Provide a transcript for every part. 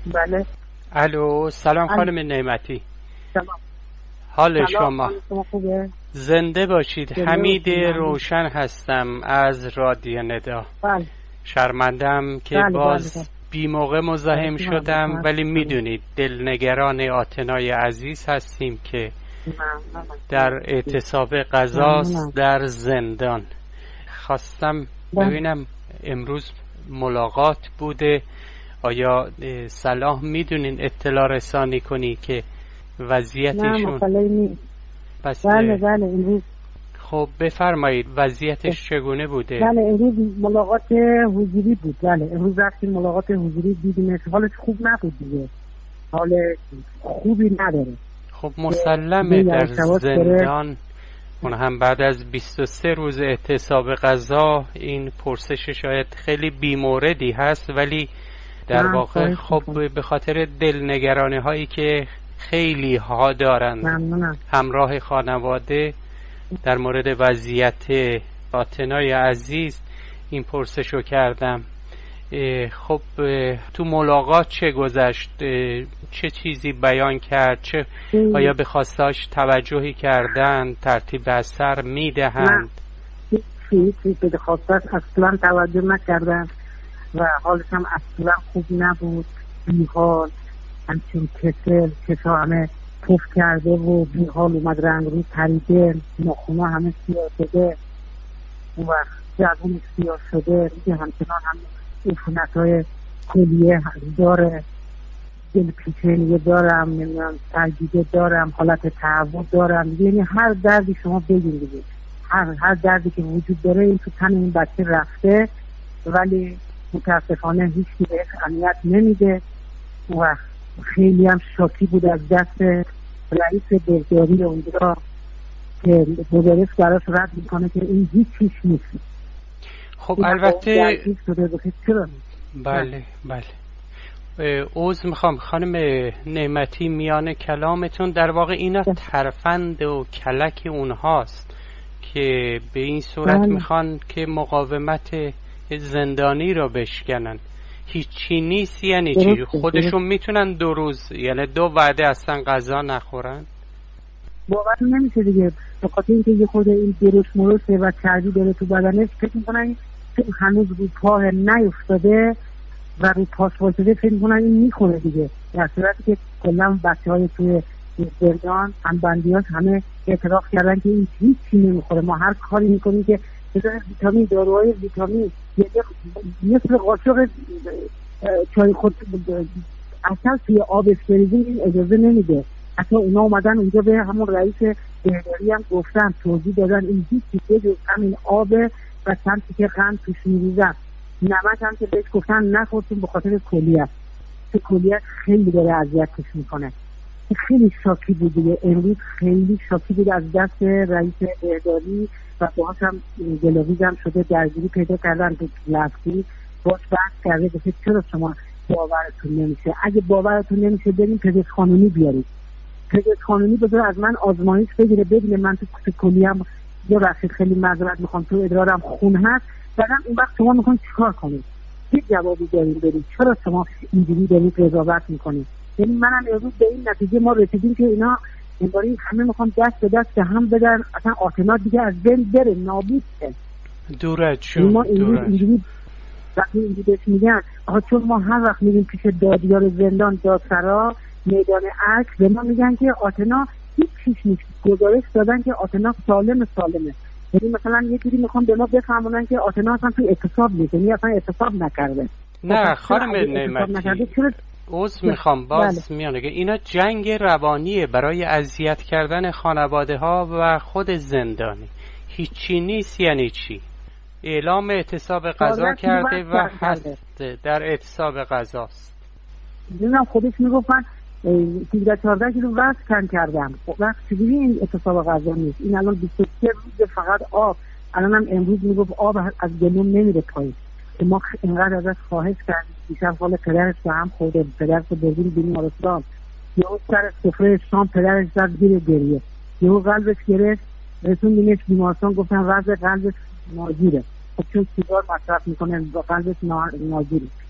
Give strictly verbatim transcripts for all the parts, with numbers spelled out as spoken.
بله. الو، سلام خانم نعمتی. سلام. حال شما؟ خوبه؟ زنده باشید. حمید روشن هستم از رادیو ندا. بله. شرمندم که بله باز بله. بی موقع مزاحم شدم، ولی میدونید دلنگران آتنای عزیز هستیم که در اعتصاب غذاست در زندان. خواستم ببینم امروز ملاقات بوده، آیا صلاح میدونین اطلاع رسانی کنی که وضعیتشون؟ نه مطلعی نیست. پس بله بله امروز. خب بفرمایید وضعیتش چگونه بوده؟ بله امروز ملاقات حضوری بود. بله امروز رفتیم ملاقات حضوری، دیدیم حالش خوب نبود دیگه، حال خوبی نداره. خب مسلمه در زندان اون هم بعد از بیست و سه روز اعتصاب غذا این پرسش شاید خیلی بی‌موردی هست، ولی در واقع خب به خاطر دلنگرانی هایی که خیلی ها دارند همراه خانواده در مورد وضعیت آتنای عزیز این پرسشو کردم. خب تو ملاقات چه گذشت؟ چه چیزی بیان کرد؟ چه آیا به خواستاش توجهی کردن؟ ترتیب اثر میدهند؟ نه چیزی به خواستاش اصلا توجه نکردن و حالش هم اصلا خوب نبود، بیحال، همچون کسل کسا همه پف کرده و بیحال اومد، رنگ روی پریده، ناخونا همه سیاه شده و جوون سیاه شده، همچنان هم عفونت های کلیه داره، دل پیچنی دارم، نمیدونم سرگیجه دارم، حالت تهوع دارم، یعنی هر دردی شما بگین دیگه، هر هر دردی که وجود داره این تو تن این بچه رفته، ولی متاسفانه هیچ کی بهش اهمیت نمیده و خیلی هم شاکی بود از دست رئیس بهداری اونجا که مدرس براش رد میکنه که این هیچ چیز نیست. خب البته بله بله عذر میخوام خانم نعمتی میان کلامتون، در واقع اینا ترفند و کلک اونهاست که به این صورت بله. میخوان که مقاومت زندانی رو بشکنن. هیچی نیست یعنی چی؟ خودشون میتونن دو روز یعنی دو وعده اصلا غذا نخورن؟ باور نمیشه دیگه، به خاطر اینکه یه خود این دیروش مروسه و چربی داره تو بدنش، فکر میکنن هنوز رو پاه نیفتاده و رو پاس واسده، فکر میکنن این میخوره دیگه، در صورتی که کلا بچه های توی زندان هم بندیاش همه اعتراف کردن که این هیچی نمیخوره، ما هر کاری میکنیم که بذاره ویتامین، داروهای ویتامین، مثل قاشق چای خود اصلا توی آب اسپریزین این اجازه نمیده. حتی اونا اومدن اونجا به همون رئیس بهداری هم گفتن، توضیح دادن این هیچی بجز همین آب و چند تیکه قند توش میریزن، نمک هم که بهش گفتن نخورتون به خاطر کلیت، که کلیت خیلی داره اذیتش میکنه. خیلی شاکی بود دیگه، امروز خیلی شاکی بود از دست رئیس بهداری و باهاش هم گلاویز هم شده، درگیری پیدا کردن تو لفظی باش بحث کرده که چرا شما باورتون نمیشه، اگه باورتون نمیشه بریم پزشک قانونی بیارید، پزشک قانونی بذار از من آزمایش بگیره ببینه من تو کلیم یا رسید خیلی معذرت میخوام تو ادرارم خون هست، بعدم اون وقت شما میخواین چیکار کنید؟ چه جوابی دارید بدید؟ چرا شما اینجوری دارید قضاوت میکنید؟ یعنی منم امروز به این نتیجه ما رسیدیم که اینا اینباری همه میخوان دست به دست هم بدن، اصلا آتنا دیگه از بین بره، نابود شه. دورت شون ما اینجوری وقتی اینجوری بهش میگن آها چون ما هر وقت میریم پیش دادیار زندان، دادسرا، میدان عکس، به ما میگن که آتنا هیچ چیز نیست، گزارش دادن که آتنا سالم سالمه، یعنی مثلا یه جوری میخوان به ما بفهمونن که آتنا اصلا تو اعتصاب نیست، یعنی اصلا اعتصاب نکرده. نه خانم نعمتی عذر میخوام باز بله. میانه اینا جنگ روانیه برای اذیت کردن خانواده ها و خود زندانی، هیچی نیست. یعنی چی؟ اعلام اعتصاب غذا کرده و هست در اعتصاب غذاست. دیدم خودش میگفت من سیزده چهارده کیلو وزن کم کردم. وقت چجوری این اعتصاب غذا نیست؟ این الان بیست و سه روز فقط آب، الان هم امروز میگفت آب از گلوم نمیره پایین، که ما اینقدر ازش خواهش کردیم، دیشب حال پدرش به هم خورده، پدرش رو بردیم بیمارستان، یهو سر سفره شام پدرش زد زیر گریه، یهو قلبش گرفت رسوندیمش بیمارستان، گفتن وضع قلبش ناجوره، خب چون سیگار مصرف میکنه و قلبش ناجوره،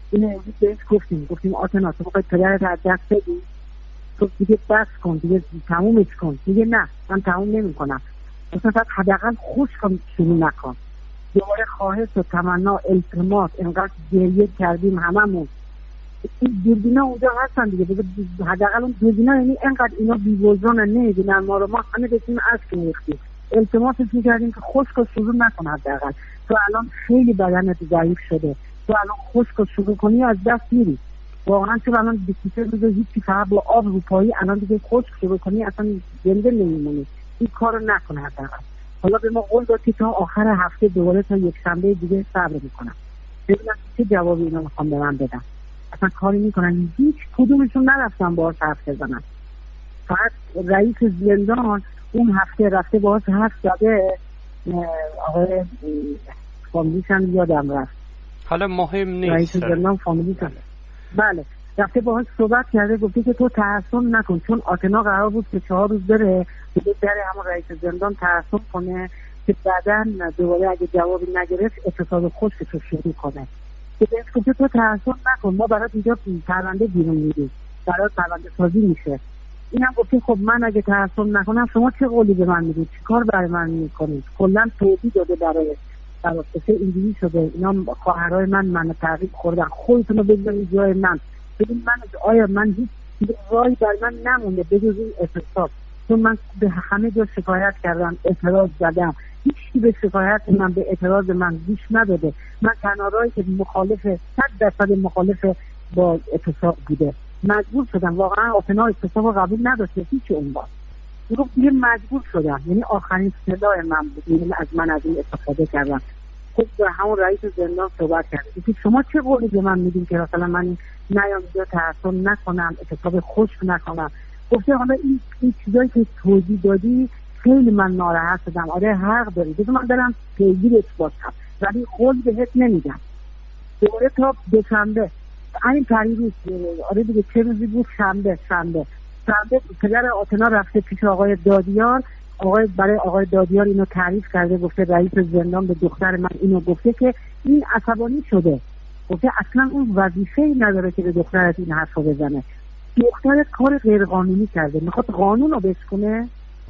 اینو امروز بهش گفتیم گفتیم آتنا تو باید پدرت از دست بدی، تو دیگه بس کن، دیگه تمومش کن. دیگه نه من تموم نمی کنم، مثلا فقط حداقل خوش کن، شروع نکن. دوباره خواهش و تمنا التماس اینقدر گریه کردیم هممون. این دوربینا اونجا هستن دیگه، بگه حداقل اون دوربینا، یعنی اینقدر اینا بی‌وجدان نمیدونن ما رو، ما همه بهتون اشک میریختیم، التماسش میکردیم که خشک و شروع نکن. حداقل تو الان خیلی بدنت ضعیف شده، تو الان خشک و شروع کنی از دست میری واقعا. تو الان بیسیسه روزه هیچی، فقط با آب رو پایی الان دیگه خشک شروع کنی اصلا زنده نمیمونی. این کارو نکن حداقل. حالا به ما قول داد که تا آخر هفته دوباره تا یک شنبه دیگه صبر میکنم ببینم چه جوابی اینا میخوام به من بدن. اصلا کاری میکنن، هیچ کدومشون نرفتن باهاش حرف بزنن. فقط رئیس زندان اون هفته رفته باهاش حرف زده، آقای فامیلیشم یادم رفت، حالا مهم نیست رئیس زندان فامیلیشم، بله رفته باهاش صحبت کرده، گفته که تو تعصب نکن، چون آتنا قرار بود که چهار روز بره دیگه در همون رئیس زندان تعصب کنه که بعداً دوباره اگه جوابی نگرفت اتصال خشکش رو شروع کنه. که بهش گفته تو تعصب نکن، ما برات اینجا پرونده بیرون میدیم، برات پرونده سازی میشه. اینم گفته خب من اگه تعصب نکنم شما چه قولی به من میدید، چی کار برای من میکنید؟ کلا توضیح داده برای برای اینجوری شده، اینا خواهرای من منو تعقیب خوردن، خودتون رو بگذارید جای من. ببین من آیا من هیچ راهی برای من نمونده بجز این اعتصاب؟ چون من به همه جا شکایت کردم، اعتراض زدم، هیچی به شکایت من به اعتراض من گوش نداده. من تنها راهی که مخالف صد درصد مخالف با اعتصاب بوده مجبور شدم. واقعا آتنا اعتصاب قبول نداشته هیچ عنوان، گفت دیگه مجبور شدم، یعنی آخرین صدای من بود، یعنی از من از این استفاده کردم. خب به همون رئیس زندان صحبت کرد که شما چه قولی به من میدین که مثلا من نیام اینجا تعصب نکنم، اعتصاب خشک نکنم؟ گفته حالا این این چیزایی که توضیح دادی خیلی من ناراحت شدم، آره حق داری، بذار من برم پیگیرش باشم، ولی قول بهت نمیدم. دوباره تا دوشنبه این تاریخ، آره دیگه چه روزی بود؟ شنبه شنبه شنبه پدر آتنا رفته پیش آقای دادیار، آقای برای آقای دادیار اینو تعریف کرده، گفته رئیس زندان به دختر من اینو گفته که این عصبانی شده، گفته اصلا اون وظیفه‌ای نداره که به دخترت این حرفو بزنه، دخترت کار غیر قانونی کرده، میخواد قانون رو بشکنه.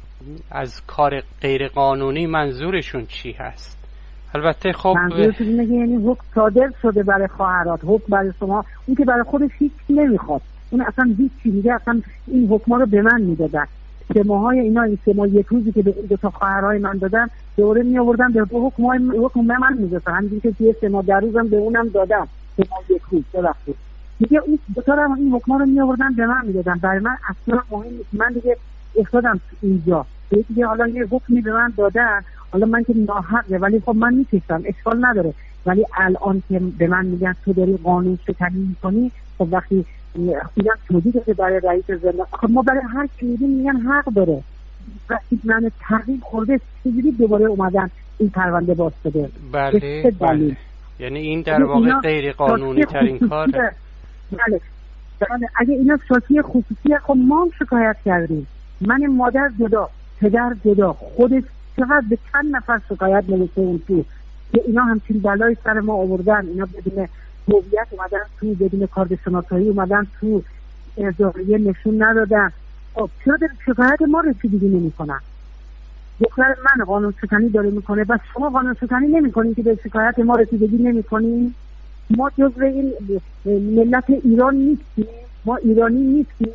از کار غیر قانونی منظورشون چی هست؟ البته خب منظورشون میگه یعنی حکم صادر شده برای خواهرات، حکم برای شما، اون که برای خودش هیچ نمیخواد، اون اصلا هیچ چیزی میگه، اصلا این حکما رو به من میدادن، سه ماهای اینا، این سه ماه یک روزی که به دو تا خواهرای من دادن دوره می آوردن به حکم حکم من میذاشتن، همینجوری که توی سه ماه در روزم به اونم دادم، سه ماه یک روز ببخشید دیگه اون دو تا رو این حکما رو می آوردن به من میدادن، برای من اصلا مهم نیست. من دیگه افتادم اینجا دیگه، حالا یه حکمی به من دادن، حالا من که ناحقه ولی خب من میکشم، اشکال نداره، ولی الان که به من میگن تو داری قانون شکنی میکنی، خب وقتی میگن توضیح داده برای رئیس زندان، خب ما برای هر کی میگیم میگن حق داره، وقتی من تعقیب خورده چجوری دوباره اومدن این پرونده باز شده؟ بله بله، یعنی این در واقع غیر قانونی ترین کاره. بله بله، اگه اینا شاکی خصوصیه خب ما هم شکایت کردیم، من مادر جدا، پدر جدا، خودش چقدر به چند نفر شکایت نوشته اون تو که اینا همچین بلای سر ما آوردن، اینا بدون هویت اومدن تو، بدون کارت شناسایی اومدن تو، اجازه نشون ندادن. خب چرا در شکایت ما رسیدگی نمی‌کنن؟ دختر من قانون شکنی داره میکنه، بس شما قانون شکنی نمی‌کنین که به شکایت ما رسیدگی نمی‌کنین؟ ما جزو این ملت ایران نیستیم؟ ما ایرانی نیستیم؟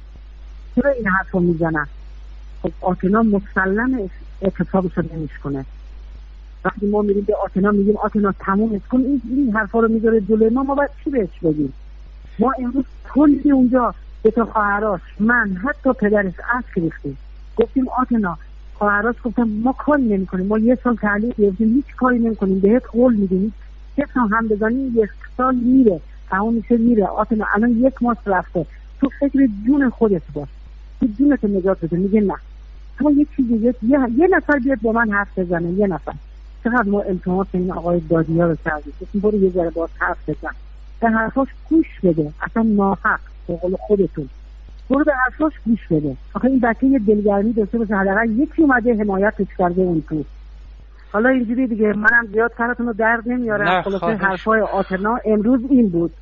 چرا این حرفو میزنن؟ خب آتنا مسلم اعتصابش رو نمی‌کنه. وقتی ما میریم به آتنا میگیم آتنا تمومش کن، این این حرفا رو میذاره جلوی ما، ما باید چی بهش بگیم؟ ما امروز کلی اونجا به تا خواهراش، من حتی پدرش اشک ریختیم، گفتیم آتنا، خواهراش گفتم ما کاری نمی‌کنیم، ما یه سال تعلیق گرفتیم هیچ کاری نمی‌کنیم، بهت قول میدیم یک سال هم بزنی یک سال میره تمام میشه میره. آتنا الان یک ماه رفته، تو فکر جون خودت باش، تو جونت نجات بده. میگه نه، تو یه چیزی یه, یه نفر بیاد با من حرف بزنه، یه نفر. چقدر ما التماس این آقای دادیار رو کردیم که برو یه ذره باهاش حرف بزن، به حرفاش گوش بده، اصلا ناحق به قول خودتون برو به حرفاش گوش بده. آخه این بچه یه دلگرمی داشته باشه، حداقل یکی اومده حمایتش کرده اون تو. حالا اینجوری دیگه منم زیاد کارتون رو درد نمیارم. خلاصه حرفای آتنا امروز این بود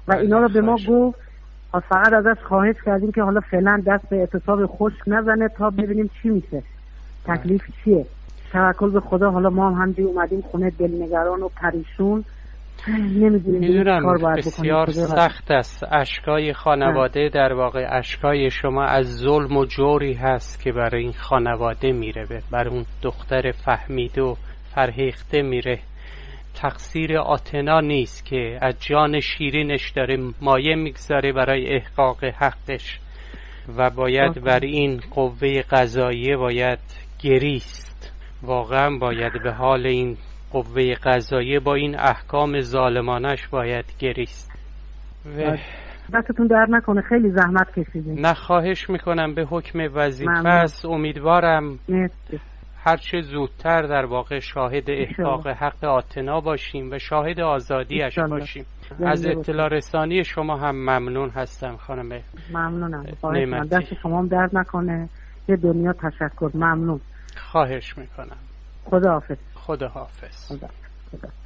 و اینا رو به ما گفت. فقط ازش خواهش کردیم که حالا فعلا دست به اعتصاب خشک نزنه تا ببینیم چی میشه، تکلیف چیه. توکل به خدا. حالا ما هم همجوری اومدیم خونه دلنگران و پریشون، میدونم بسیار سخت است. اشکای خانواده در واقع اشکای شما از ظلم و جوری هست که برای این خانواده میره، بر اون دختر فهمیده و فرهیخته میره. تقصیر آتنا نیست که از جان شیرینش داره مایه میگذاره برای احقاق حقش و باید بر این قوه قضاییه باید گریست. واقعا باید به حال این قوه قضاییه با این احکام ظالمانش باید گریست. و دستتون در نکنه، خیلی زحمت کشیدین. نه خواهش میکنم، به حکم وظیفه است. امیدوارم هرچه زودتر در واقع شاهد احقاق حق آتنا باشیم و شاهد آزادیش باشیم. از اطلاع رسانی شما هم ممنون هستم خانم. ممنونم. دست شما هم درد نکنه. یه دنیا تشکر. ممنون. خواهش میکنم. خدا حافظ. خدا حافظ. خدا. خدا.